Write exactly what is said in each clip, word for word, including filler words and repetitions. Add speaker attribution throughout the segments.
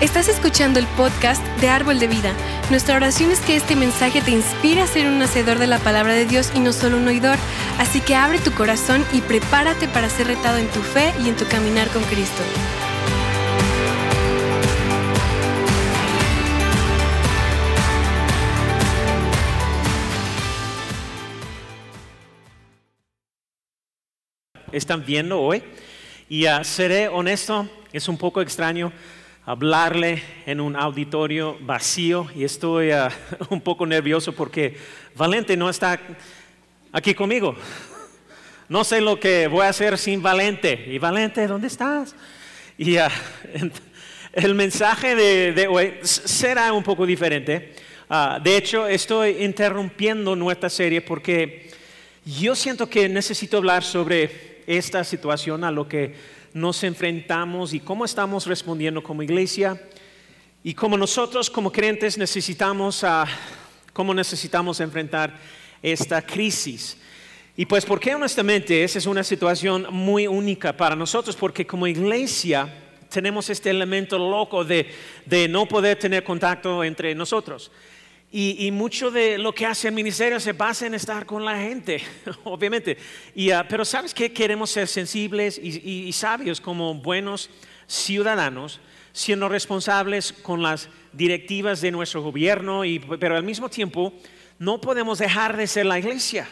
Speaker 1: Estás escuchando el podcast de Árbol de Vida. Nuestra oración es que este mensaje te inspire a ser un hacedor de la palabra de Dios y no solo un oidor. Así que abre tu corazón y prepárate para ser retado en tu fe y en tu caminar con Cristo.
Speaker 2: Están viendo hoy y uh, seré honesto, es un poco extraño hablarle en un auditorio vacío y estoy uh, un poco nervioso porque Valente no está aquí conmigo. No sé lo que voy a hacer sin Valente. Y Valente, ¿dónde estás? Y uh, el mensaje de, de hoy será un poco diferente. Uh, de hecho, estoy interrumpiendo nuestra serie porque yo siento que necesito hablar sobre esta situación a lo que nos enfrentamos y cómo estamos respondiendo como iglesia y cómo nosotros como creyentes necesitamos, uh, cómo necesitamos enfrentar esta crisis. Y pues porque honestamente esa es una situación muy única para nosotros, porque como iglesia tenemos este elemento loco de, de no poder tener contacto entre nosotros. Y, y mucho de lo que hace el ministerio se basa en estar con la gente, obviamente. Y, uh, pero ¿sabes qué? Queremos ser sensibles y, y, y sabios como buenos ciudadanos, siendo responsables con las directivas de nuestro gobierno, y, pero al mismo tiempo no podemos dejar de ser la iglesia.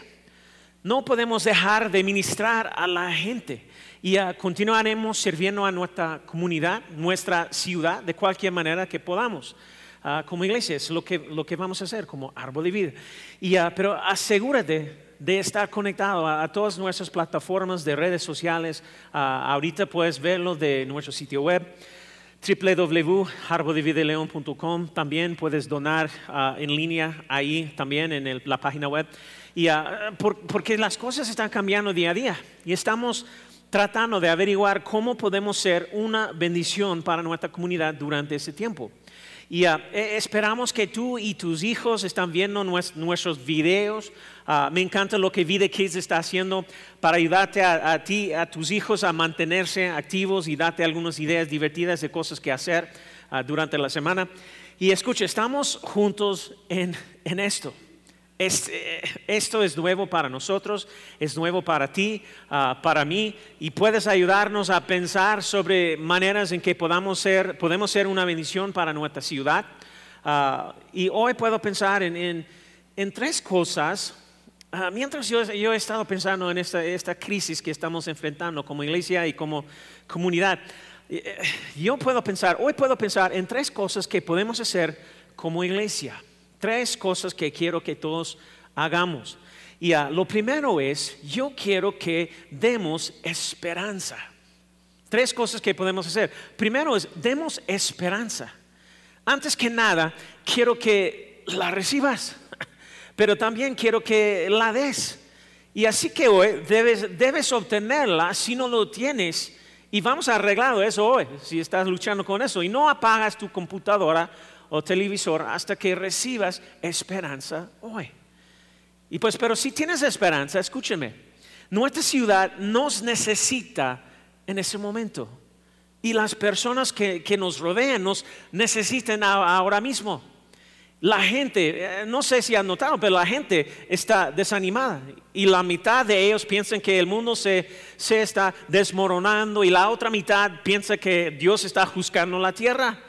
Speaker 2: No podemos dejar de ministrar a la gente. Y uh, continuaremos sirviendo a nuestra comunidad, nuestra ciudad, de cualquier manera que podamos. Uh, como iglesia, es lo que, lo que vamos a hacer como Árbol de Vida. Y, uh, pero asegúrate de estar conectado a, a todas nuestras plataformas de redes sociales. Uh, ahorita puedes verlo de nuestro sitio web, doble u doble u doble u punto árbol de vida león punto com. También puedes donar uh, en línea ahí también en el, la página web. Y, uh, por, porque las cosas están cambiando día a día y estamos tratando de averiguar cómo podemos ser una bendición para nuestra comunidad durante ese tiempo. Y uh, esperamos que tú y tus hijos están viendo nues- nuestros videos. Uh, me encanta lo que Vida Kids está haciendo para ayudarte a, a ti, a tus hijos a mantenerse activos y darte algunas ideas divertidas de cosas que hacer uh, durante la semana. Y escucha, estamos juntos en, en esto. Este, esto es nuevo para nosotros, es nuevo para ti, uh, para mí, y puedes ayudarnos a pensar sobre maneras en que podamos ser, podemos ser una bendición para nuestra ciudad. Uh, y hoy puedo pensar en, en, en tres cosas. Uh, mientras yo, yo he estado pensando en esta, esta crisis que estamos enfrentando como iglesia y como comunidad, yo puedo pensar, hoy puedo pensar en tres cosas que podemos hacer como iglesia. Tres cosas que quiero que todos hagamos. Y uh, lo primero es, yo quiero que demos esperanza. Tres cosas que podemos hacer. Primero es, demos esperanza. Antes que nada, quiero que la recibas, pero también quiero que la des. Y así que hoy debes, debes obtenerla si no lo tienes. Y vamos a arreglar eso hoy, si estás luchando con eso. Y no apagas tu computadora o televisor hasta que recibas esperanza hoy. Y pues, pero si tienes esperanza, escúcheme, nuestra ciudad nos necesita en ese momento. Y las personas que, que nos rodean nos necesitan a, ahora mismo. La gente, no sé si han notado, pero la gente está desanimada. Y la mitad de ellos piensan que el mundo se, se está desmoronando y la otra mitad piensa que Dios está juzgando la tierra.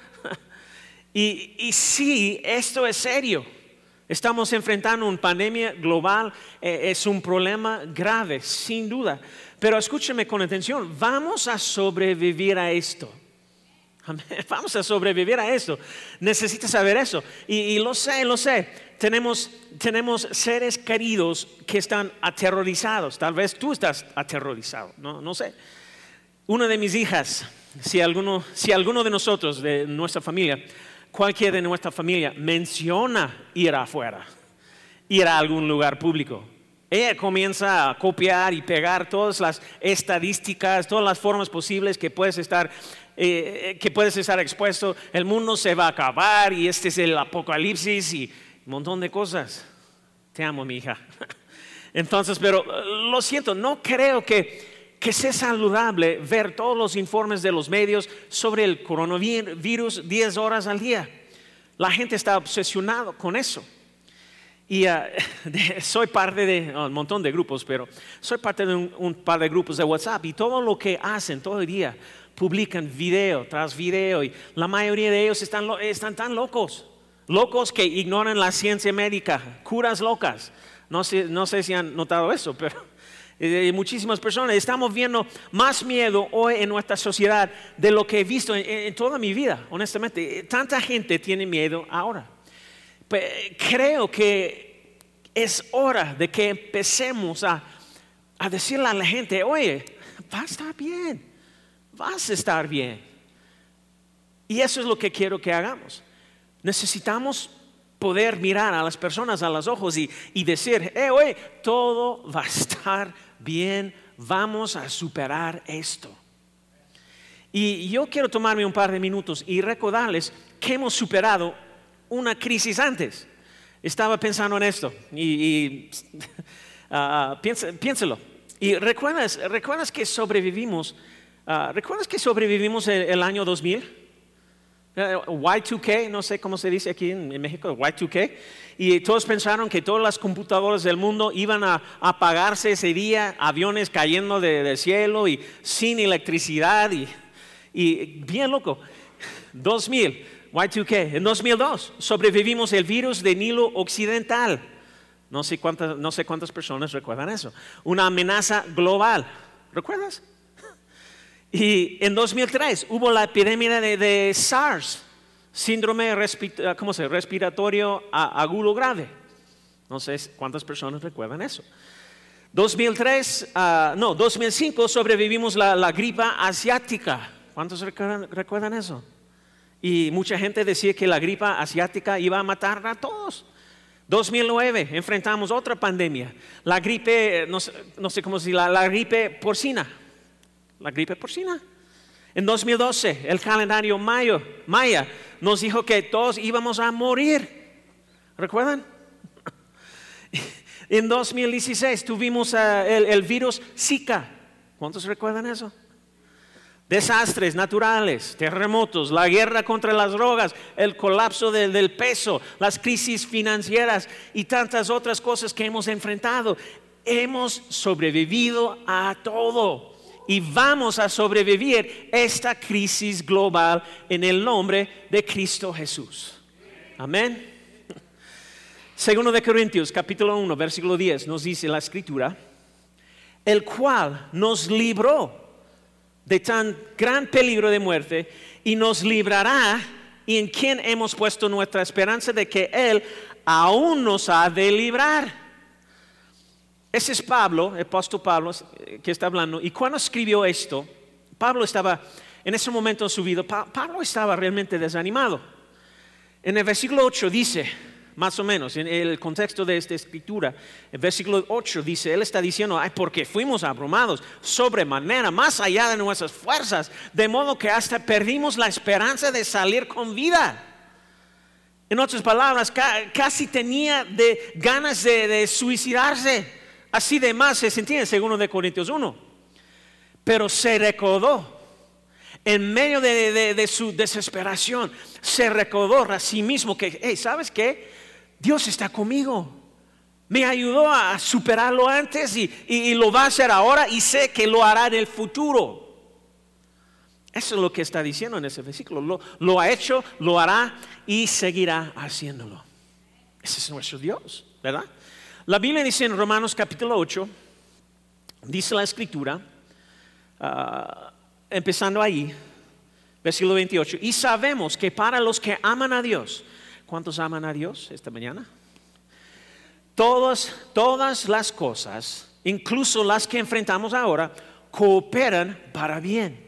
Speaker 2: Y, y sí, esto es serio. Estamos enfrentando una pandemia global, eh, es un problema grave, sin duda. Pero escúchame con atención, vamos a sobrevivir a esto. Vamos a sobrevivir a esto. Necesitas saber eso. Y, y lo sé, lo sé. Tenemos, tenemos seres queridos que están aterrorizados. Tal vez tú estás aterrorizado, no, no sé. Una de mis hijas, si alguno, si alguno de nosotros, de nuestra familia, cualquiera de nuestra familia menciona ir afuera, ir a algún lugar público, ella comienza a copiar y pegar todas las estadísticas, todas las formas posibles que puedes estar, eh, que puedes estar expuesto. El mundo se va a acabar y este es el apocalipsis y un montón de cosas. Te amo, mi hija. Entonces, pero lo siento, no creo que que sea saludable ver todos los informes de los medios sobre el coronavirus diez horas al día. La gente está obsesionada con eso. Y uh, de, soy parte de oh, un montón de grupos, pero soy parte de un, un par de grupos de WhatsApp y todo lo que hacen todo el día, publican video tras video y la mayoría de ellos están, están tan locos, locos que ignoran la ciencia médica, curas locas. No sé, no sé si han notado eso, pero eh, muchísimas personas estamos viendo más miedo hoy en nuestra sociedad de lo que he visto en, en toda mi vida, honestamente. Tanta gente tiene miedo ahora. Creo que es hora de que empecemos a, a decirle a la gente, oye, va a estar bien, vas a estar bien. Y eso es lo que quiero que hagamos. Necesitamos poder mirar a las personas a los ojos y, y decir, eh, oye, todo va a estar bien, vamos a superar esto. Y yo quiero tomarme un par de minutos y recordarles que hemos superado una crisis antes. Estaba pensando en esto y, y uh, piensa, piénselo. Y recuerdas, recuerdas que sobrevivimos, uh, recuerdas que sobrevivimos el, el año dos mil, uh, Y dos K, no sé cómo se dice aquí en, en México, Y dos K, y todos pensaron que todas las computadoras del mundo iban a, a apagarse ese día, aviones cayendo de, del cielo y sin electricidad y, y bien loco. dos mil Y dos K, en dos mil dos sobrevivimos el virus de Nilo Occidental. No sé cuántas, no sé cuántas personas recuerdan eso. Una amenaza global. ¿Recuerdas? Y en dos mil tres hubo la epidemia de, de SARS, síndrome respi- ¿cómo se? respiratorio agudo grave. No sé cuántas personas recuerdan eso. dos mil tres, uh, no, dos mil cinco sobrevivimos la, la gripa asiática. ¿Cuántos recuerdan, recuerdan eso? Y mucha gente decía que la gripa asiática iba a matar a todos. dos mil nueve enfrentamos otra pandemia, la gripe, no sé, no sé cómo decir, la, la gripe porcina. La gripe porcina. En dos mil doce el calendario mayo, maya nos dijo que todos íbamos a morir. ¿Recuerdan? En dos mil dieciséis tuvimos uh, el, el virus Zika. ¿Cuántos recuerdan eso? Desastres naturales, terremotos, la guerra contra las drogas, el colapso del, del peso, las crisis financieras y tantas otras cosas que hemos enfrentado. Hemos sobrevivido a todo y vamos a sobrevivir esta crisis global en el nombre de Cristo Jesús. Amén. Segundo de Corintios, capítulo uno, versículo diez, nos dice la Escritura, el cual nos libró de tan gran peligro de muerte y nos librará, y en quien hemos puesto nuestra esperanza de que Él aún nos ha de librar. Ese es Pablo, el apóstol Pablo que está hablando, y cuando escribió esto, Pablo estaba, en ese momento de su vida, Pablo estaba realmente desanimado. En el versículo ocho dice, más o menos, en el contexto de esta escritura, el versículo ocho dice, él está diciendo, ay, porque fuimos abrumados sobremanera, más allá de nuestras fuerzas, de modo que hasta perdimos la esperanza de salir con vida. En otras palabras, ca- casi tenía de ganas de, de suicidarse, así de más se sentía en segundo de Corintios uno, pero se recordó. En medio de, de, de su desesperación, se recordó a sí mismo que, hey, ¿sabes qué? Dios está conmigo. Me ayudó a superarlo antes y, y, y lo va a hacer ahora y sé que lo hará en el futuro. Eso es lo que está diciendo en ese versículo. Lo, lo ha hecho, lo hará y seguirá haciéndolo. Ese es nuestro Dios, ¿verdad? La Biblia dice en Romanos capítulo ocho, dice la Escritura, uh, empezando ahí, versículo veintiocho, y sabemos que para los que aman a Dios, ¿cuántos aman a Dios esta mañana? Todas, todas las cosas, incluso las que enfrentamos ahora, cooperan para bien.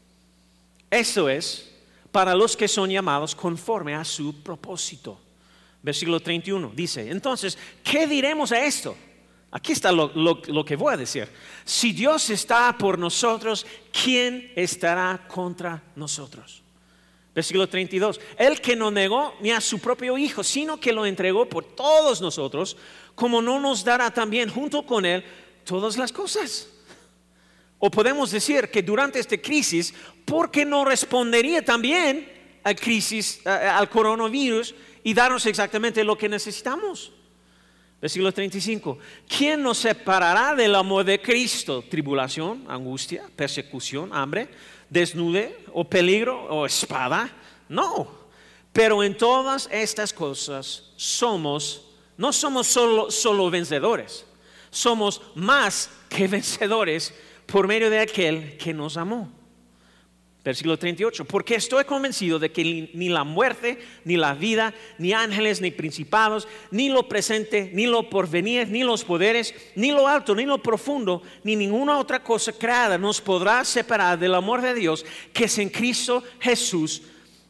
Speaker 2: Eso es, para los que son llamados conforme a su propósito. Versículo treinta y uno dice, entonces, ¿qué diremos a esto? Aquí está lo, lo, lo que voy a decir. Si Dios está por nosotros, ¿quién estará contra nosotros? Versículo treinta y dos. El que no negó ni a su propio Hijo, sino que lo entregó por todos nosotros, como no nos dará también junto con Él todas las cosas. O podemos decir que durante esta crisis, ¿por qué no respondería también a crisis, a, al coronavirus y darnos exactamente lo que necesitamos? Versículo treinta y cinco. ¿Quién nos separará del amor de Cristo? ¿Tribulación, angustia, persecución, hambre, desnudez o peligro o espada? No. Pero en todas estas cosas somos, no somos solo, solo vencedores, somos más que vencedores por medio de aquel que nos amó. Versículo treinta y ocho. Porque estoy convencido de que ni la muerte, ni la vida, ni ángeles, ni principados, ni lo presente, ni lo porvenir, ni los poderes, ni lo alto, ni lo profundo, ni ninguna otra cosa creada nos podrá separar del amor de Dios que es en Cristo Jesús,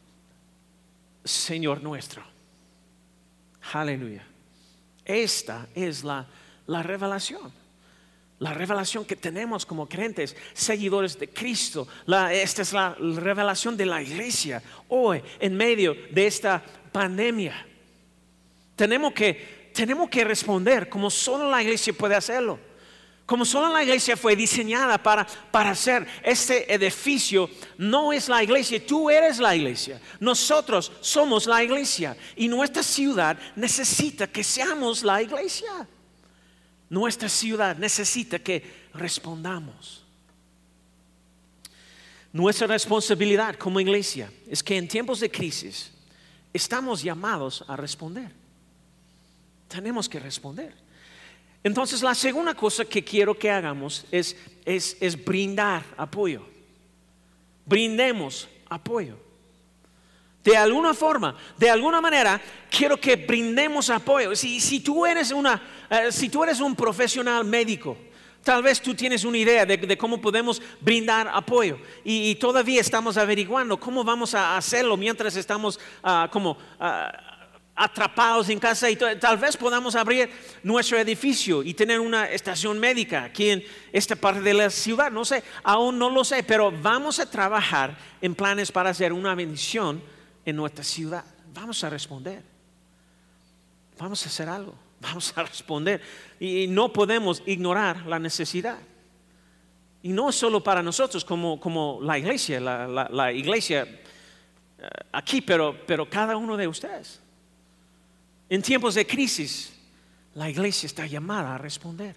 Speaker 2: Señor nuestro. Aleluya. Esta es la, la revelación. La revelación que tenemos como creyentes, seguidores de Cristo. La, esta es la revelación de la iglesia hoy en medio de esta pandemia. Tenemos que, tenemos que responder como solo la iglesia puede hacerlo. Como solo la iglesia fue diseñada para, para hacer. Este edificio no es la iglesia, tú eres la iglesia. Nosotros somos la iglesia y nuestra ciudad necesita que seamos la iglesia. Nuestra ciudad necesita que respondamos. Nuestra responsabilidad como iglesia es que en tiempos de crisis estamos llamados a responder. Tenemos que responder. Entonces la segunda cosa que quiero que hagamos es, es, es brindar apoyo. Brindemos apoyo. De alguna forma, de alguna manera, quiero que brindemos apoyo. Si, si, tú, eres una, uh, si tú eres un profesional médico, tal vez tú tienes una idea de, de cómo podemos brindar apoyo. Y, y todavía estamos averiguando cómo vamos a hacerlo mientras estamos uh, como uh, atrapados en casa. Y t- tal vez podamos abrir nuestro edificio y tener una estación médica aquí en esta parte de la ciudad. No sé, aún no lo sé, pero vamos a trabajar en planes para hacer una bendición en nuestra ciudad. Vamos a responder. Vamos a hacer algo. Vamos a responder. Y no podemos ignorar la necesidad. Y no solo para nosotros como, como la iglesia, la, la, la iglesia uh, aquí, pero, pero cada uno de ustedes. En tiempos de crisis, la iglesia está llamada a responder.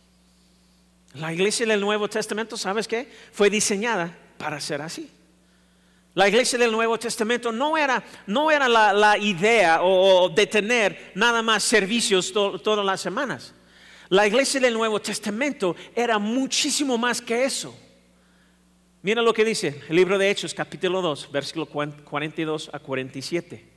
Speaker 2: La iglesia del Nuevo Testamento, ¿sabes qué? Fue diseñada para ser así. La iglesia del Nuevo Testamento no era, no era la, la idea o, o de tener nada más servicios to, todas las semanas. La iglesia del Nuevo Testamento era muchísimo más que eso. Mira lo que dice el libro de Hechos, capítulo dos, versículo cuarenta y dos a cuarenta y siete.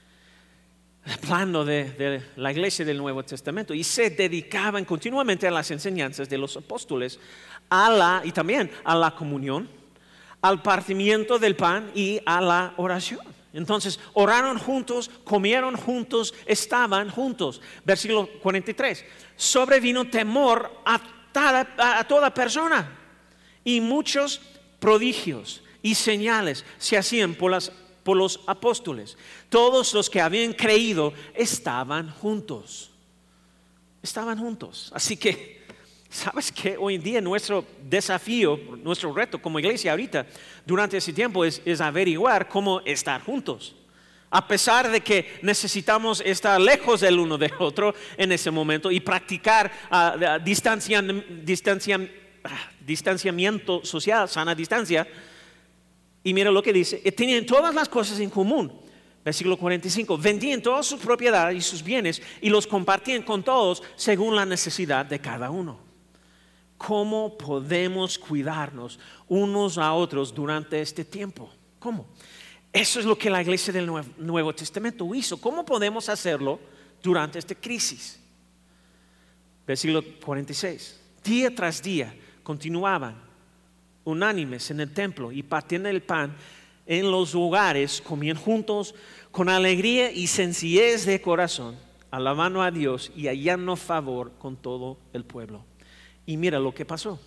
Speaker 2: El plano de, de la iglesia del Nuevo Testamento. Y se dedicaban continuamente a las enseñanzas de los apóstoles, a la, y también a la comunión, al partimiento del pan y a la oración. Entonces oraron juntos, comieron juntos, estaban juntos. Versículo cuarenta y tres. Sobrevino temor a, tada, a, a toda persona, y muchos prodigios y señales se hacían por, las, por los apóstoles. Todos los que habían creído estaban juntos. Estaban juntos. Así que ¿sabes qué? Hoy en día nuestro desafío, nuestro reto como iglesia ahorita, durante ese tiempo es, es averiguar cómo estar juntos. A pesar de que necesitamos estar lejos del uno del otro en ese momento y practicar uh, distancia, distancia, uh, distanciamiento social, sana distancia. Y mira lo que dice, tenían todas las cosas en común. Versículo cuarenta y cinco, vendían todas sus propiedades y sus bienes y los compartían con todos según la necesidad de cada uno. ¿Cómo podemos cuidarnos unos a otros durante este tiempo? ¿Cómo? Eso es lo que la iglesia del Nuevo, Nuevo Testamento hizo. ¿Cómo podemos hacerlo durante esta crisis? Versículo cuarenta y seis. Día tras día continuaban unánimes en el templo y partiendo el pan en los hogares, comían juntos con alegría y sencillez de corazón, alabando a Dios y hallando favor con todo el pueblo. Y mira lo que pasó.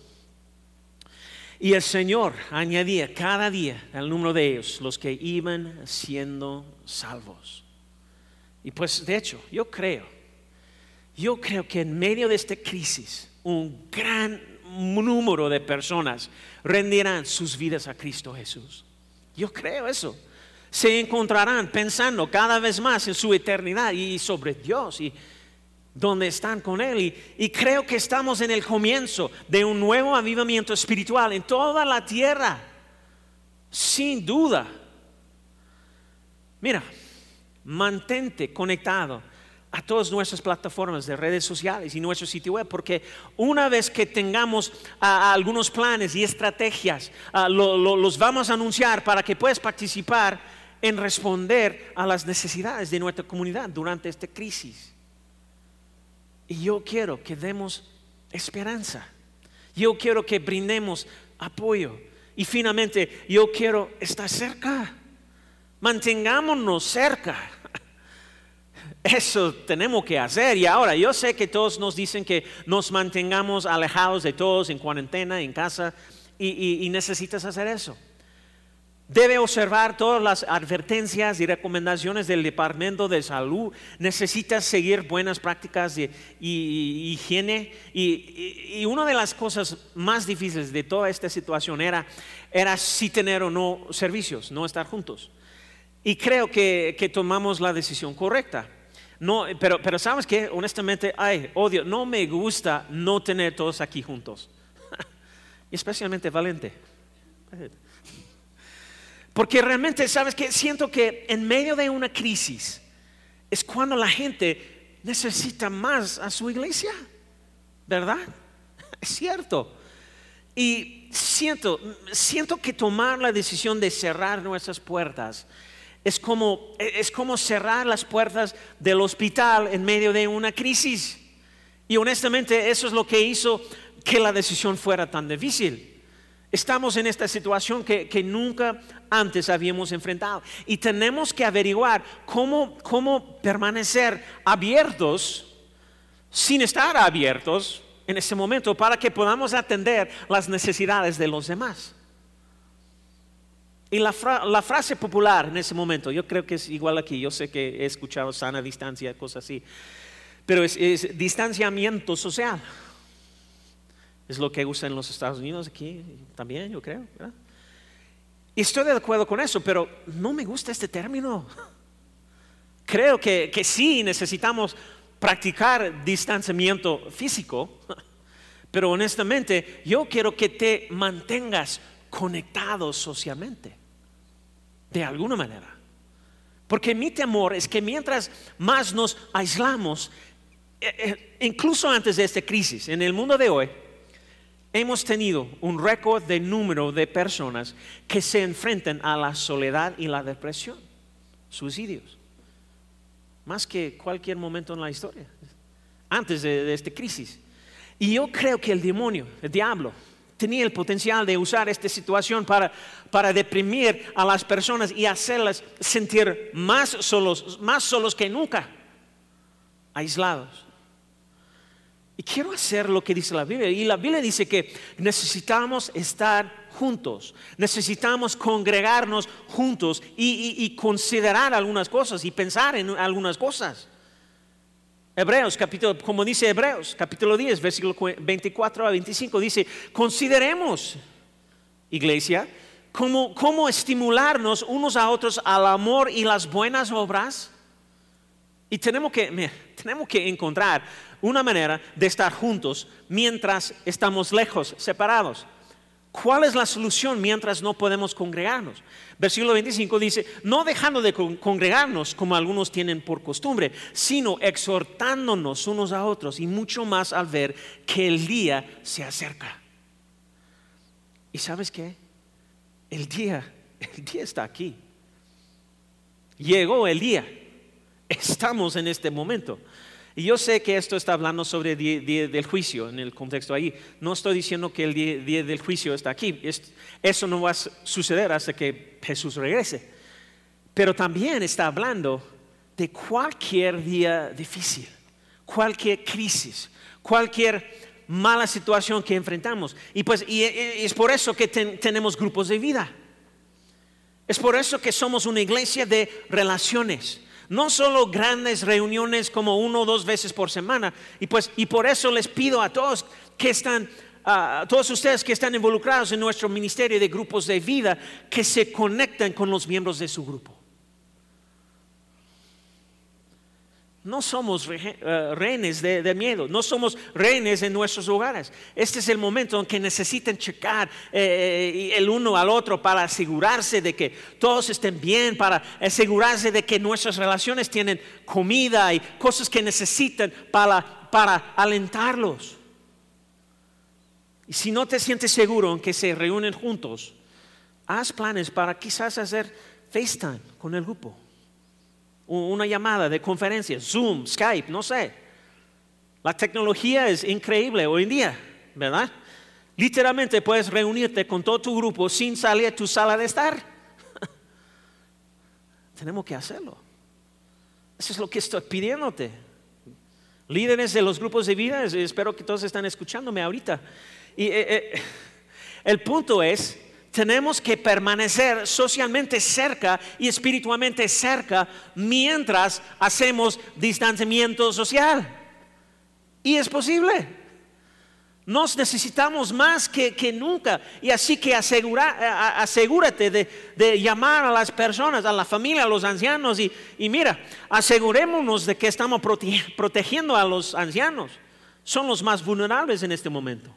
Speaker 2: Y el Señor añadía cada día al número de ellos los que iban siendo salvos. Y pues de hecho, yo creo, yo creo que en medio de esta crisis, un gran número de personas rendirán sus vidas a Cristo Jesús. Yo creo eso. Se encontrarán pensando cada vez más en su eternidad y sobre Dios y donde están con Él. Y, y creo que estamos en el comienzo de un nuevo avivamiento espiritual en toda la tierra, sin duda. Mira, mantente conectado a todas nuestras plataformas de redes sociales y nuestro sitio web, porque una vez que tengamos uh, algunos planes y estrategias, uh, lo, lo, los vamos a anunciar para que puedas participar en responder a las necesidades de nuestra comunidad durante esta crisis. Y yo quiero que demos esperanza, yo quiero que brindemos apoyo y finalmente yo quiero estar cerca. Mantengámonos cerca. Eso tenemos que hacer. Y ahora yo sé que todos nos dicen que nos mantengamos alejados de todos, en cuarentena, en casa, y, y, y necesitas hacer eso. Debe observar todas las advertencias y recomendaciones del Departamento de Salud. Necesitas seguir buenas prácticas de y, y, higiene. Y, y, y una de las cosas más difíciles de toda esta situación era, era si tener o no servicios, no estar juntos. Y creo que, que tomamos la decisión correcta. No, pero, pero sabes que honestamente, ay, odio, no me gusta no tener todos aquí juntos. Y especialmente Valente. Porque realmente, sabes que siento que en medio de una crisis es cuando la gente necesita más a su iglesia, ¿verdad? Es cierto. Y siento, siento que tomar la decisión de cerrar nuestras puertas Es como, es como cerrar las puertas del hospital en medio de una crisis. Y honestamente eso es lo que hizo que la decisión fuera tan difícil. Estamos en esta situación que, que nunca antes habíamos enfrentado. Y tenemos que averiguar cómo, cómo permanecer abiertos sin estar abiertos en ese momento para que podamos atender las necesidades de los demás. Y la, fra- la frase popular en ese momento, yo creo que es igual aquí, yo sé que he escuchado sana distancia, cosas así, pero es, es distanciamiento social. Es lo que usan en los Estados Unidos, aquí también, yo creo, ¿verdad? Y estoy de acuerdo con eso, pero no me gusta este término. Creo que, que sí necesitamos practicar distanciamiento físico, pero honestamente yo quiero que te mantengas conectado socialmente. De alguna manera. Porque mi temor es que mientras más nos aislamos, eh, eh, incluso antes de esta crisis, en el mundo de hoy, hemos tenido un récord de número de personas que se enfrentan a la soledad y la depresión, suicidios, más que cualquier momento en la historia, antes de, de esta crisis. Y yo creo que el demonio, el diablo, tenía el potencial de usar esta situación para, para deprimir a las personas y hacerlas sentir más solos, más solos que nunca, aislados. Y quiero hacer lo que dice la Biblia. Y la Biblia dice que necesitamos estar juntos, necesitamos congregarnos juntos y, y, y considerar algunas cosas y pensar en algunas cosas. Hebreos, capítulo, como dice Hebreos, capítulo diez, versículo veinticuatro a veinticinco, dice: consideremos, iglesia, cómo, cómo estimularnos unos a otros al amor y las buenas obras. Y tenemos que, mira, tenemos que encontrar una manera de estar juntos mientras estamos lejos, separados. ¿Cuál es la solución mientras no podemos congregarnos? Versículo veinticinco dice: no dejando de congregarnos como algunos tienen por costumbre, sino exhortándonos unos a otros, y mucho más al ver que el día se acerca. ¿Y sabes qué? El día, el día está aquí. Llegó el día. Estamos en este momento. Y yo sé que esto está hablando sobre el día, día del juicio en el contexto ahí. No estoy diciendo que el día, día del juicio está aquí. Eso no va a suceder hasta que Jesús regrese. Pero también está hablando de cualquier día difícil, cualquier crisis, cualquier mala situación que enfrentamos. Y pues y es por eso que ten, tenemos grupos de vida. Es por eso que somos una iglesia de relaciones. No solo grandes reuniones como uno o dos veces por semana. Y pues y por eso les pido a todos que están uh, todos ustedes que están involucrados en nuestro ministerio de grupos de vida, que se conectan con los miembros de su grupo. No somos rehenes de, de miedo, no somos rehenes en nuestros hogares. Este es el momento en que necesitan checar eh, el uno al otro para asegurarse de que todos estén bien, para asegurarse de que nuestras relaciones tienen comida y cosas que necesitan para, para alentarlos. Y si no te sientes seguro en que se reúnen juntos, haz planes para quizás hacer FaceTime con el grupo. Una llamada de conferencia, Zoom, Skype, no sé. La tecnología es increíble hoy en día, ¿verdad? Literalmente puedes reunirte con todo tu grupo sin salir de tu sala de estar. Tenemos que hacerlo. Eso es lo que estoy pidiéndote. Líderes de los grupos de vida, espero que todos están escuchándome ahorita. Y eh, eh, el punto es, tenemos que permanecer socialmente cerca y espiritualmente cerca mientras hacemos distanciamiento social. Y es posible. Nos necesitamos más que, que nunca. Y así que asegura, asegúrate de, de llamar a las personas, a la familia, a los ancianos. Y, y mira, asegurémonos de que estamos prote, protegiendo a los ancianos. Son los más vulnerables en este momento.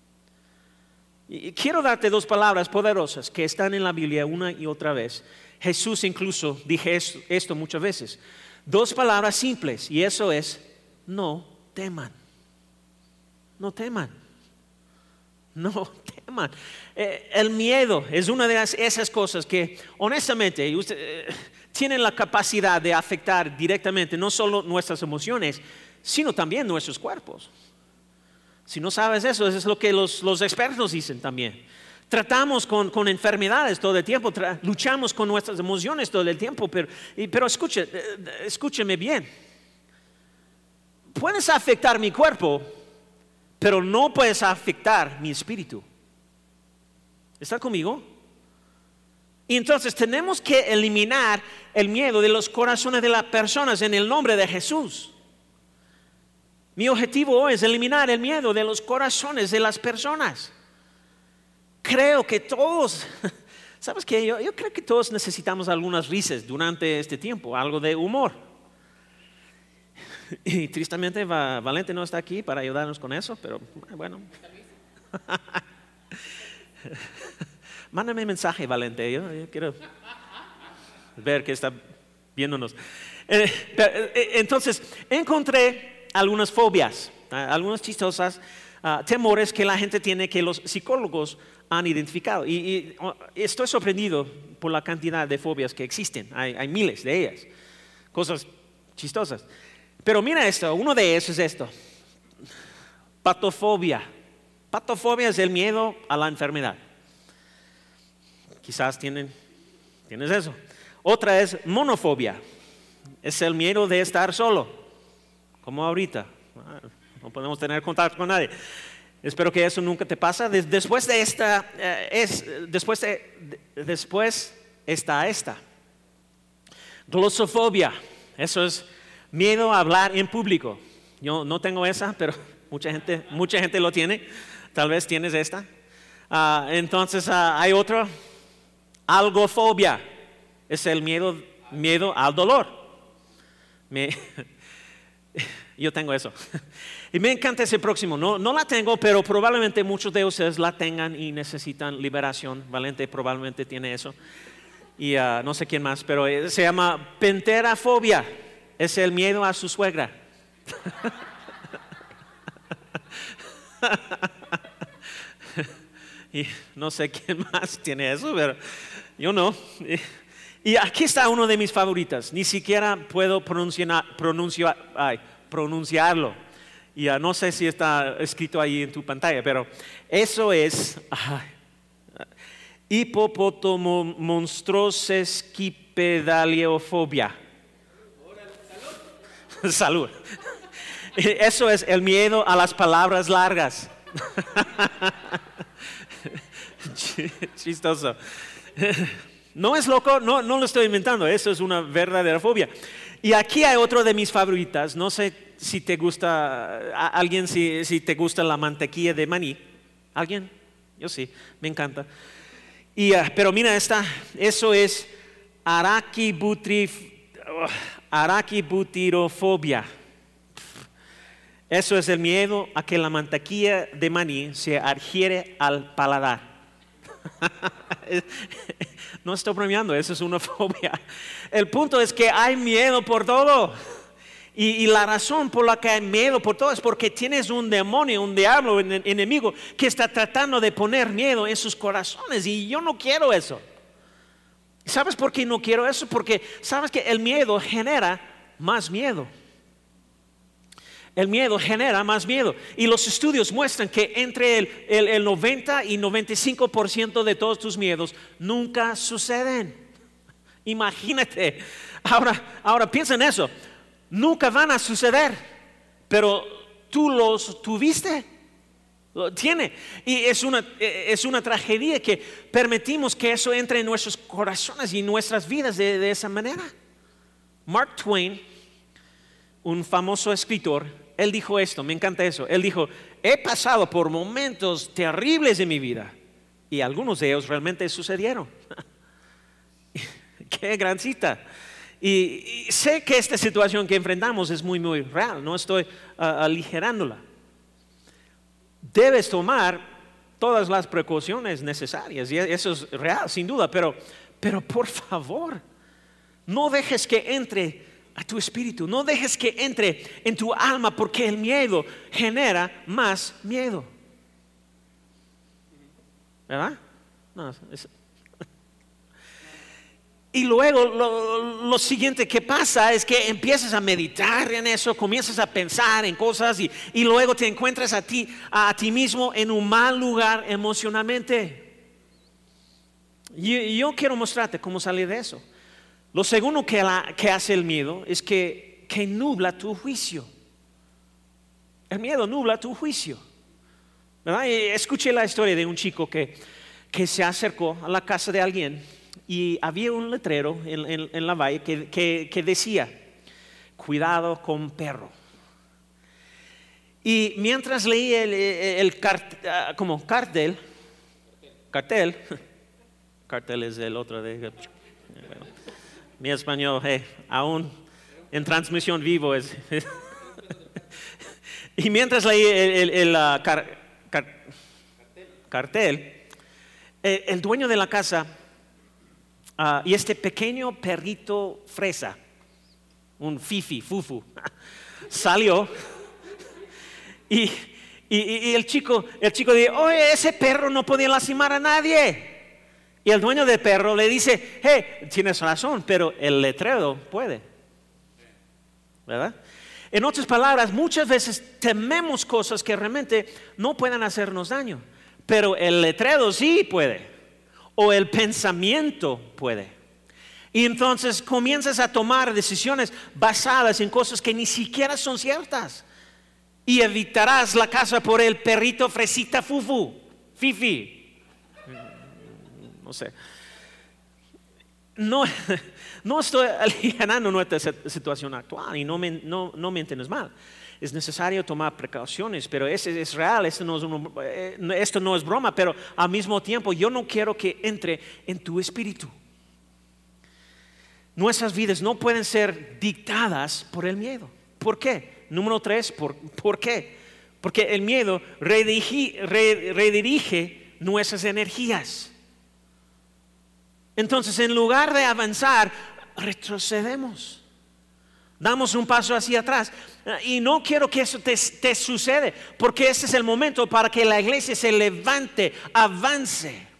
Speaker 2: Y quiero darte dos palabras poderosas que están en la Biblia una y otra vez. Jesús incluso dije esto, esto muchas veces. Dos palabras simples y eso es: no teman. No teman. No teman. Eh, el miedo es una de las, esas cosas que honestamente usted, eh, tienen la capacidad de afectar directamente no solo nuestras emociones, sino también nuestros cuerpos. Si no sabes eso, eso es lo que los, los expertos dicen también. Tratamos con, con enfermedades todo el tiempo, tra- luchamos con nuestras emociones todo el tiempo, pero, y, pero escuche, escúcheme bien. Puedes afectar mi cuerpo, pero no puedes afectar mi espíritu. ¿Está conmigo? Y entonces tenemos que eliminar el miedo de los corazones de las personas en el nombre de Jesús. Mi objetivo hoy es eliminar el miedo de los corazones de las personas. Creo que todos, ¿sabes qué? Yo, yo creo que todos necesitamos algunas risas durante este tiempo, algo de humor. Y tristemente Valente no está aquí para ayudarnos con eso, pero bueno. Mándame mensaje, Valente, yo, yo quiero ver que está viéndonos. Eh, pero, eh, entonces, encontré algunas fobias, uh, algunas chistosas uh, temores que la gente tiene que los psicólogos han identificado. Y, y uh, estoy sorprendido por la cantidad de fobias que existen. Hay, hay miles de ellas, cosas chistosas. Pero mira esto, uno de esos es esto: patofobia. Patofobia es el miedo a la enfermedad. Quizás tienen, tienes eso. Otra es monofobia. Es el miedo de estar solo. Como ahorita, no podemos tener contacto con nadie. Espero que eso nunca te pase. Después de esta, eh, es, después, de, de, después está esta. Glosofobia, eso es miedo a hablar en público. Yo no tengo esa, pero mucha gente, mucha gente lo tiene. Tal vez tienes esta. Uh, entonces uh, hay otra, algofobia, es el miedo, miedo al dolor. Me, Yo tengo eso. Y me encanta ese próximo. No, no la tengo, pero probablemente muchos de ustedes la tengan y necesitan liberación. Valente probablemente tiene eso. Y uh, no sé quién más, pero se llama penterafobia. Es el miedo a su suegra. Y no sé quién más tiene eso, pero yo no. Y aquí está uno de mis favoritas. Ni siquiera puedo pronunciar, pronunciar, ay, pronunciarlo. Y uh, no sé si está escrito ahí en tu pantalla, pero eso es ay, hipopotomonstrosesquipedaliofobia. Salud. Salud. Eso es el miedo a las palabras largas. Chistoso. No es loco, no, no lo estoy inventando, eso es una verdadera fobia. Y aquí hay otro de mis favoritas. No sé si te gusta, a alguien si, si te gusta la mantequilla de maní. ¿Alguien? Yo sí, me encanta. Y, uh, pero mira, esta, eso es araquibutrif, uh, araquibutirofobia. Eso es el miedo a que la mantequilla de maní se adhiere al paladar. No estoy bromeando, eso es una fobia. El punto es que hay miedo por todo. Y, y la razón por la que hay miedo por todo es porque tienes un demonio, un diablo, un enemigo que está tratando de poner miedo en sus corazones. Y yo no quiero eso. ¿Sabes por qué no quiero eso? Porque sabes que el miedo genera más miedo. El miedo genera más miedo. Y los estudios muestran que entre el, el, el noventa y noventa y cinco por ciento de todos tus miedos nunca suceden. Imagínate. Ahora, ahora piensa en eso. Nunca van a suceder. Pero tú los tuviste. Lo tiene. Y es una, es una tragedia que permitimos que eso entre en nuestros corazones y en nuestras vidas de, de esa manera. Mark Twain, un famoso escritor, él dijo esto, me encanta eso. Él dijo, he pasado por momentos terribles en mi vida y algunos de ellos realmente sucedieron. Qué gran cita. Y, y sé que esta situación que enfrentamos es muy, muy real, no estoy uh, aligerándola. Debes tomar todas las precauciones necesarias y eso es real, sin duda, pero, pero por favor, no dejes que entre a tu espíritu, no dejes que entre en tu alma, porque el miedo genera más miedo. ¿Verdad? No, es... Y luego lo, lo siguiente que pasa es que empiezas a meditar en eso, comienzas a pensar en cosas y, y luego te encuentras a ti, a, a ti mismo en un mal lugar emocionalmente. Y yo quiero mostrarte cómo salir de eso. Lo segundo que, la, que hace el miedo es que, que nubla tu juicio. El miedo nubla tu juicio. ¿Verdad? Y escuché la historia de un chico que, que se acercó a la casa de alguien y había un letrero en, en, en la valle que, que, que decía, cuidado con perro. Y mientras leía el, el, el cart, uh, como cartel, cartel, cartel es el otro de... Mi español, hey, aún en transmisión vivo es. Y mientras leí el, el, el uh, car, car, cartel, el, el dueño de la casa uh, y este pequeño perrito fresa, un fifi, fufu, salió y, y, y el chico, el chico dijo, oye, ese perro no podía lastimar a nadie. Y el dueño del perro le dice, hey, tienes razón, pero el letrero puede. ¿Verdad? En otras palabras, muchas veces tememos cosas que realmente no pueden hacernos daño, pero el letrero sí puede, o el pensamiento puede. Y entonces comienzas a tomar decisiones basadas en cosas que ni siquiera son ciertas. Y evitarás la casa por el perrito fresita fufu, fifi. No sé. No, no estoy aligerando nuestra situación actual y no me, no, no me entiendes mal. Es necesario tomar precauciones, pero es, es real, esto no es, un, esto no es broma, pero al mismo tiempo yo no quiero que entre en tu espíritu. Nuestras vidas no pueden ser dictadas por el miedo. ¿Por qué? Número tres, ¿por, ¿por qué? Porque el miedo redirige, redirige nuestras energías. Entonces, en lugar de avanzar, retrocedemos. Damos un paso hacia atrás. Y no quiero que eso te, te suceda, porque ese es el momento para que la iglesia se levante, avance.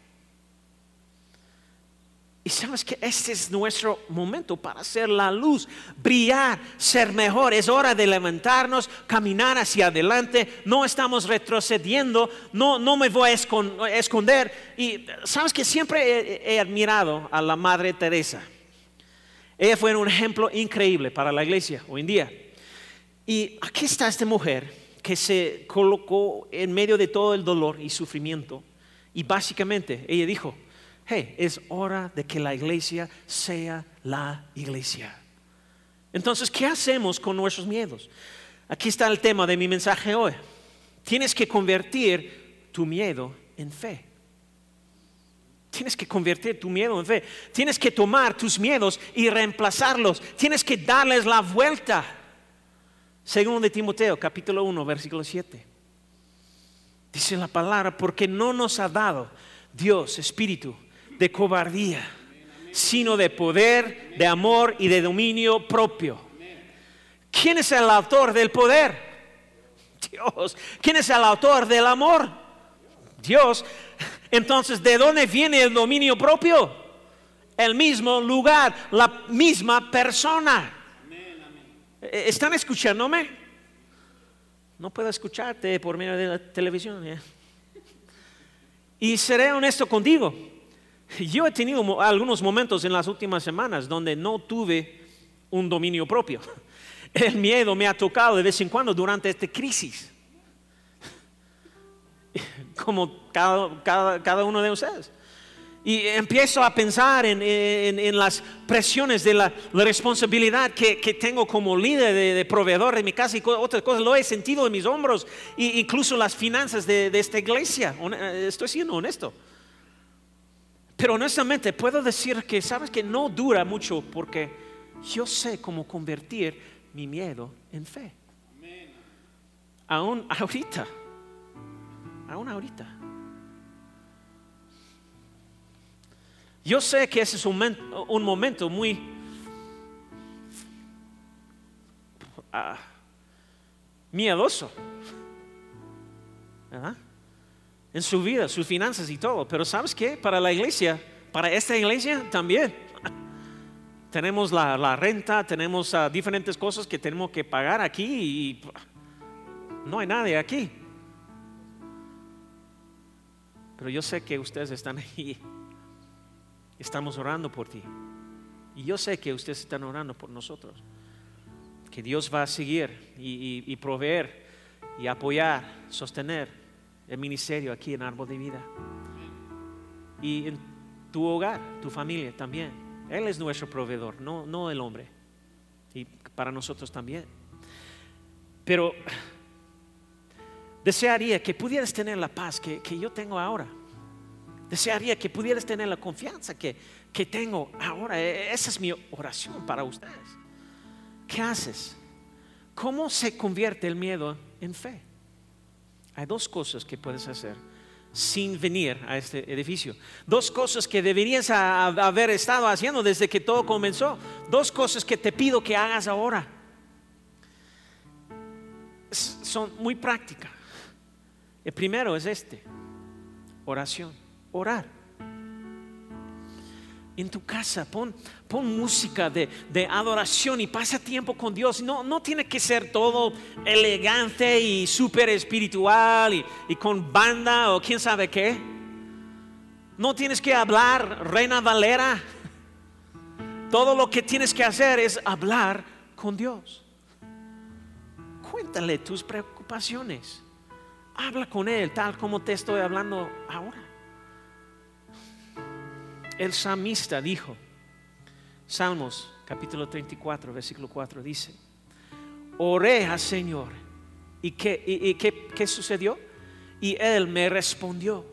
Speaker 2: Y sabes que este es nuestro momento para hacer la luz, brillar, ser mejor. Es hora de levantarnos, caminar hacia adelante. No estamos retrocediendo, no, no me voy a esconder. Y sabes que siempre he, he admirado a la Madre Teresa. Ella fue un ejemplo increíble para la iglesia hoy en día. Y aquí está esta mujer que se colocó en medio de todo el dolor y sufrimiento. Y básicamente ella dijo, hey, es hora de que la iglesia sea la iglesia. Entonces, ¿qué hacemos con nuestros miedos? Aquí está el tema de mi mensaje hoy. Tienes que convertir tu miedo en fe. Tienes que convertir tu miedo en fe. Tienes que tomar tus miedos y reemplazarlos. Tienes que darles la vuelta. Segundo de Timoteo, capítulo uno, versículo siete. Dice la palabra, porque no nos ha dado Dios espíritu de cobardía, sino de poder, de amor y de dominio propio. ¿Quién es el autor del poder? Dios. ¿Quién es el autor del amor? Dios. Entonces, ¿de dónde viene el dominio propio? El mismo lugar, la misma persona. ¿Están escuchándome? No puedo escucharte por medio de la televisión. ¿eh? Y seré honesto contigo. Yo he tenido algunos momentos en las últimas semanas donde no tuve un dominio propio. El miedo me ha tocado de vez en cuando durante esta crisis. Como cada, cada, cada uno de ustedes. Y empiezo a pensar en, en, en las presiones de la, la responsabilidad que, que tengo como líder de, de proveedor de mi casa y otras cosas. Lo he sentido en mis hombros, e incluso las finanzas de, de esta iglesia. Estoy siendo honesto. Pero honestamente puedo decir que sabes que no dura mucho, porque yo sé cómo convertir mi miedo en fe. Aún ahorita. Aún ahorita. Yo sé que ese es un momento, un momento muy uh, miedoso, ¿verdad? En su vida, sus finanzas y todo. Pero ¿sabes qué? Para la iglesia, para esta iglesia también. Tenemos la, la renta, tenemos uh, diferentes cosas que tenemos que pagar aquí y no hay nadie aquí. Pero yo sé que ustedes están ahí. Estamos orando por ti. Y yo sé que ustedes están orando por nosotros. Que Dios va a seguir y, y, y proveer y apoyar, sostener el ministerio aquí en Árbol de Vida. Y en tu hogar, tu familia también. Él es nuestro proveedor, no, no el hombre. Y para nosotros también. Pero desearía que pudieras tener la paz que, que yo tengo ahora. Desearía que pudieras tener la confianza que, que tengo ahora. Esa es mi oración para ustedes. ¿Qué haces? ¿Cómo se convierte el miedo en fe? Hay dos cosas que puedes hacer sin venir a este edificio. Dos cosas que deberías a, a haber estado haciendo desde que todo comenzó. Dos cosas que te pido que hagas ahora. Son muy prácticas. El primero es este: oración. Orar. En tu casa pon, pon música de, de adoración y pasa tiempo con Dios. No, no tiene que ser todo elegante y súper espiritual y, y con banda o quién sabe qué. No tienes que hablar Reina Valera. Todo lo que tienes que hacer es hablar con Dios. Cuéntale tus preocupaciones. Habla con Él tal como te estoy hablando ahora. El salmista dijo, Salmos capítulo treinta y cuatro, versículo cuatro, dice: oré al Señor. ¿Y qué, y, y qué, qué sucedió? Y Él me respondió.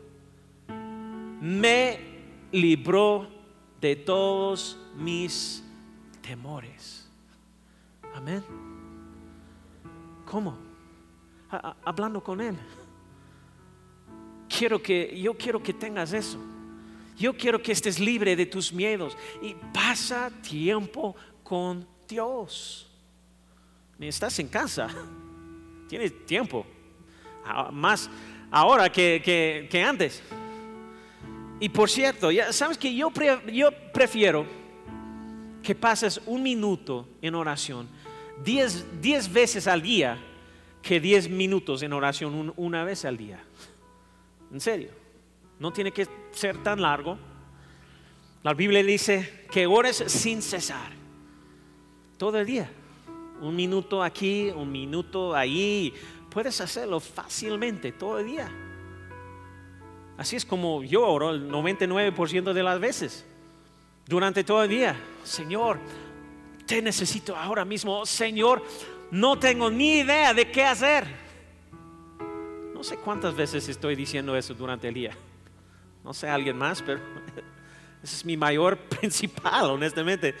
Speaker 2: Me libró de todos mis temores. Amén. ¿Cómo? A, a, hablando con Él. Quiero que, yo quiero que tengas eso. Yo quiero que estés libre de tus miedos y pasa tiempo con Dios. Estás en casa, tienes tiempo, más ahora que, que, que antes. Y por cierto, ya sabes que yo, pre, yo prefiero que pases un minuto en oración diez, diez veces al día que diez minutos en oración un, una vez al día. En serio. No tiene que ser tan largo. La Biblia dice que ores sin cesar. Todo el día. Un minuto aquí, un minuto allí. Puedes hacerlo fácilmente todo el día. Así es como yo oro el noventa y nueve por ciento de las veces. Durante todo el día. Señor, te necesito ahora mismo. Señor, no tengo ni idea de qué hacer. No sé cuántas veces estoy diciendo eso durante el día. No sé alguien más, pero ese es mi mayor principal, honestamente.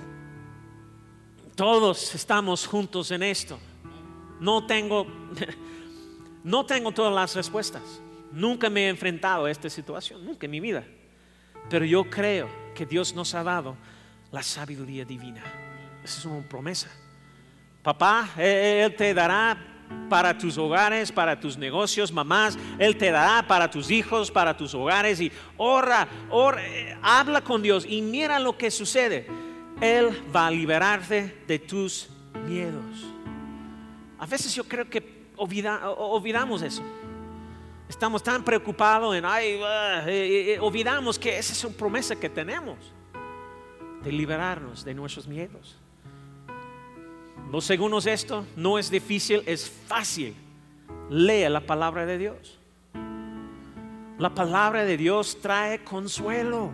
Speaker 2: Todos estamos juntos en esto. No tengo, no tengo todas las respuestas. Nunca me he enfrentado a esta situación, nunca en mi vida. Pero yo creo que Dios nos ha dado la sabiduría divina. Esa es una promesa. Papá, Él te dará para tus hogares, para tus negocios. Mamás, Él te dará para tus hijos, para tus hogares. Y ora, ora, habla con Dios y mira lo que sucede. Él va a liberarte de tus miedos. A veces yo creo que olvida, olvidamos eso. Estamos tan preocupados en, ay, uh, eh, eh, olvidamos que esa es una promesa que tenemos de liberarnos de nuestros miedos. Lo segundo es esto, no es difícil, es fácil. Lea la palabra de Dios. La palabra de Dios trae consuelo.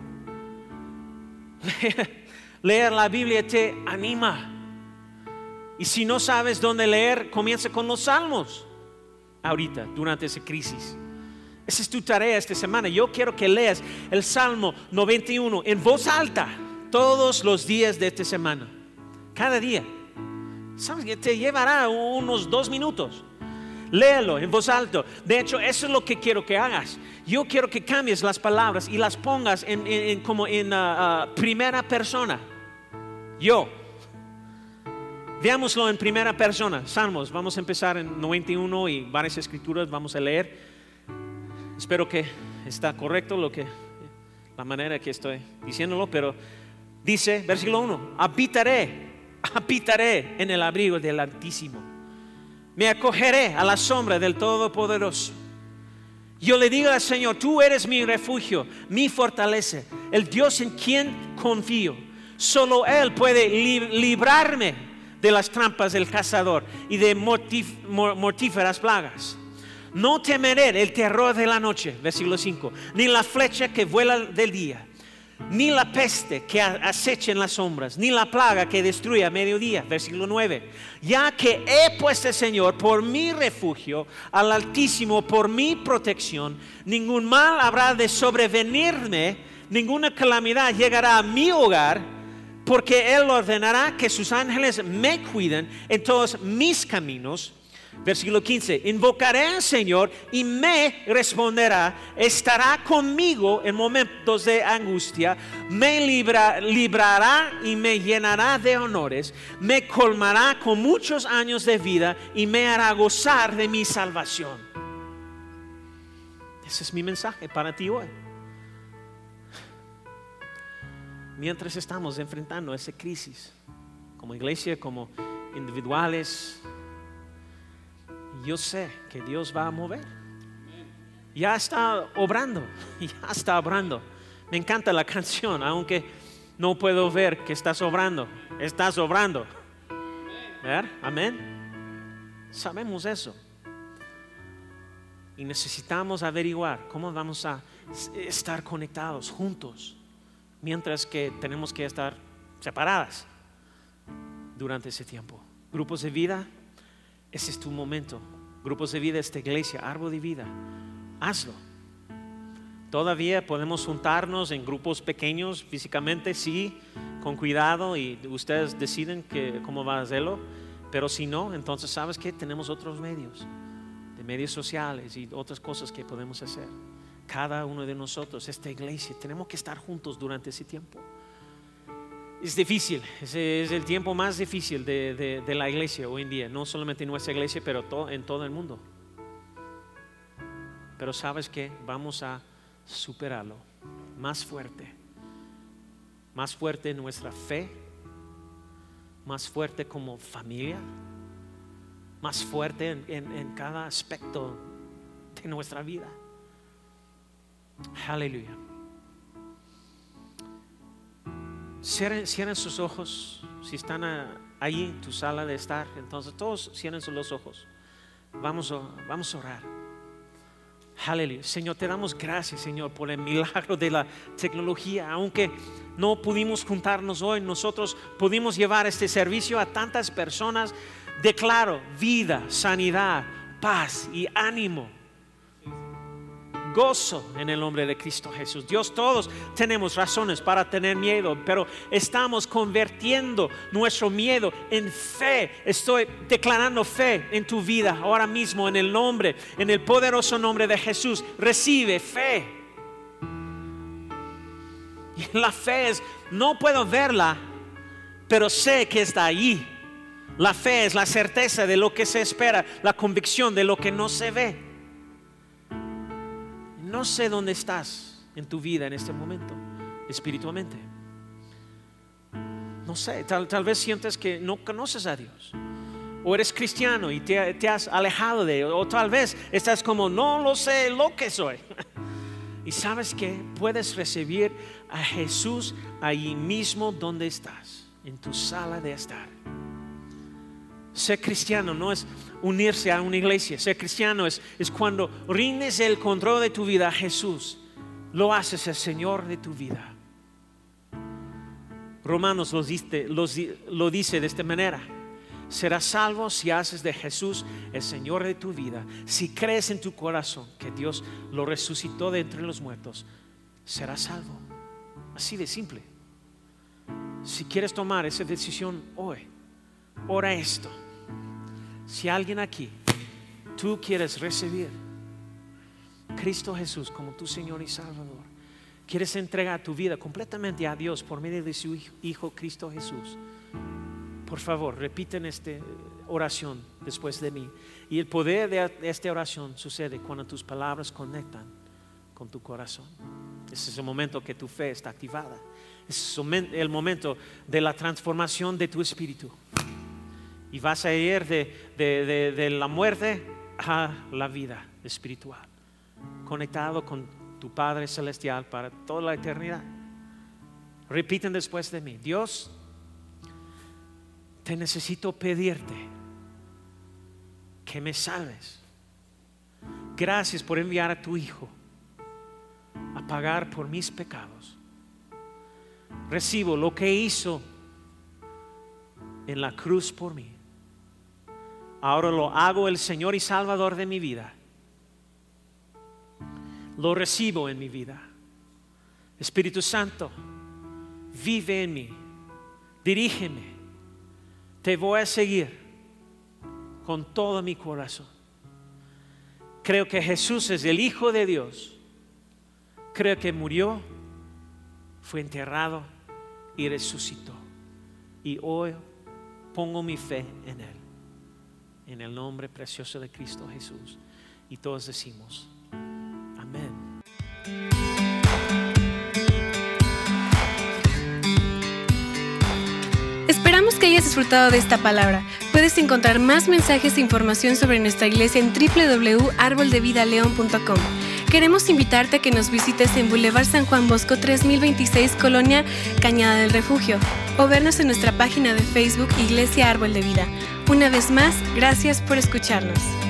Speaker 2: Leer la Biblia te anima. Y si no sabes dónde leer, comienza con los salmos. Ahorita, durante esa crisis. Esa es tu tarea esta semana. Yo quiero que leas el Salmo noventa y uno en voz alta todos los días de esta semana. Cada día. ¿Sabes que te llevará unos dos minutos? Léelo en voz alta. De hecho, eso es lo que quiero que hagas. Yo quiero que cambies las palabras y las pongas en, en, en, como en uh, uh, primera persona. Yo. Veámoslo en primera persona. Salmos, vamos a empezar en noventa y uno y varias escrituras vamos a leer. Espero que está correcto lo que, la manera que estoy diciéndolo, pero dice, versículo uno, habitaré, habitaré en el abrigo del Altísimo. Me acogeré a la sombra del Todopoderoso. Yo le digo al Señor, tú eres mi refugio, mi fortaleza, el Dios en quien confío. Solo Él puede librarme de las trampas del cazador y de mortif- mortíferas plagas. No temeré el terror de la noche, versículo cinco, ni la flecha que vuela del día, ni la peste que acecha en las sombras, ni la plaga que destruye a mediodía, versículo nueve. Ya que he puesto al Señor por mi refugio, al Altísimo por mi protección, ningún mal habrá de sobrevenirme, ninguna calamidad llegará a mi hogar, porque Él ordenará que sus ángeles me cuiden en todos mis caminos. Versículo quince, invocaré al Señor y me responderá, estará conmigo en momentos de angustia, me libra, librará y me llenará de honores, me colmará con muchos años de vida y me hará gozar de mi salvación. Ese es mi mensaje para ti hoy. Mientras estamos enfrentando esa crisis, como iglesia, como individuales, yo sé que Dios va a mover. Ya está obrando, ya está obrando. Me encanta la canción, aunque no puedo ver que estás obrando. Estás obrando. ¿Ver? Amén. Sabemos eso. Y necesitamos averiguar cómo vamos a estar conectados juntos, mientras que tenemos que estar separadas durante ese tiempo. Grupos de vida, ese es tu momento. Grupos de vida, esta iglesia, árbol de vida, hazlo. Todavía podemos juntarnos en grupos pequeños físicamente, sí, con cuidado, y ustedes deciden que, cómo van a hacerlo. Pero si no, entonces sabes que tenemos otros medios, de medios sociales y otras cosas que podemos hacer. Cada uno de nosotros, esta iglesia, tenemos que estar juntos durante ese tiempo. Es difícil, ese es el tiempo más difícil de, de, de la iglesia hoy en día. No solamente en nuestra iglesia, pero to, en todo el mundo. Pero sabes que vamos a superarlo más fuerte. Más fuerte en nuestra fe, más fuerte como familia, más fuerte en, en, en cada aspecto de nuestra vida. Aleluya. Cierren, cierren sus ojos. Si están a, ahí en tu sala de estar, entonces todos cierren los ojos. Vamos a, vamos a orar. Aleluya. Señor, te damos gracias, Señor, por el milagro de la tecnología. Aunque no pudimos juntarnos hoy, nosotros pudimos llevar este servicio a tantas personas. Declaro vida, sanidad, paz y ánimo gozo en el nombre de Cristo Jesús. Dios, todos tenemos razones para tener miedo, pero estamos convirtiendo nuestro miedo en fe. Estoy declarando fe en tu vida ahora mismo, en el nombre, en el poderoso nombre de Jesús. Recibe fe. Y la fe es, no puedo verla, pero sé que está ahí. La fe es la certeza de lo que se espera, la convicción de lo que no se ve. No sé dónde estás en tu vida en este momento, espiritualmente. No sé, tal, tal vez sientes que no conoces a Dios. O eres cristiano y te, te has alejado de Él. O tal vez estás como, no lo sé lo que soy. Y sabes que puedes recibir a Jesús ahí mismo donde estás, en tu sala de estar. Ser cristiano no es unirse a una iglesia. Ser cristiano es, es cuando rindes el control de tu vida a Jesús. Lo haces el Señor de tu vida. Romanos lo dice, lo, lo dice de esta manera: serás salvo si haces de Jesús el Señor de tu vida. Si crees en tu corazón que Dios lo resucitó de entre los muertos, serás salvo. Así de simple. Si quieres tomar esa decisión hoy, ora esto. Si alguien aquí, tú quieres recibir Cristo Jesús como tu Señor y Salvador, quieres entregar tu vida completamente a Dios por medio de su Hijo Cristo Jesús, por favor, repiten esta oración después de mí. Y el poder de esta oración sucede cuando tus palabras conectan con tu corazón. Ese es el momento que tu fe está activada. Ese es el momento de la transformación de tu espíritu. Y vas a ir de, de, de, de la muerte a la vida espiritual, conectado con tu Padre Celestial para toda la eternidad. Repiten después de mí: Dios, te necesito pedirte que me salves. Gracias por enviar a tu Hijo a pagar por mis pecados. Recibo lo que hizo en la cruz por mí. Ahora lo hago el Señor y Salvador de mi vida. Lo recibo en mi vida. Espíritu Santo, vive en mí. Dirígeme. Te voy a seguir con todo mi corazón. Creo que Jesús es el Hijo de Dios. Creo que murió, fue enterrado y resucitó. Y hoy pongo mi fe en Él. En el nombre precioso de Cristo Jesús. Y todos decimos amén.
Speaker 1: Esperamos que hayas disfrutado de esta palabra. Puedes encontrar más mensajes e información sobre nuestra iglesia en doble u doble u doble u punto árbol de vida león punto com. Queremos invitarte a que nos visites en Boulevard San Juan Bosco tres mil veintiséis, Colonia Cañada del Refugio, o vernos en nuestra página de Facebook Iglesia Árbol de Vida. Una vez más, gracias por escucharnos.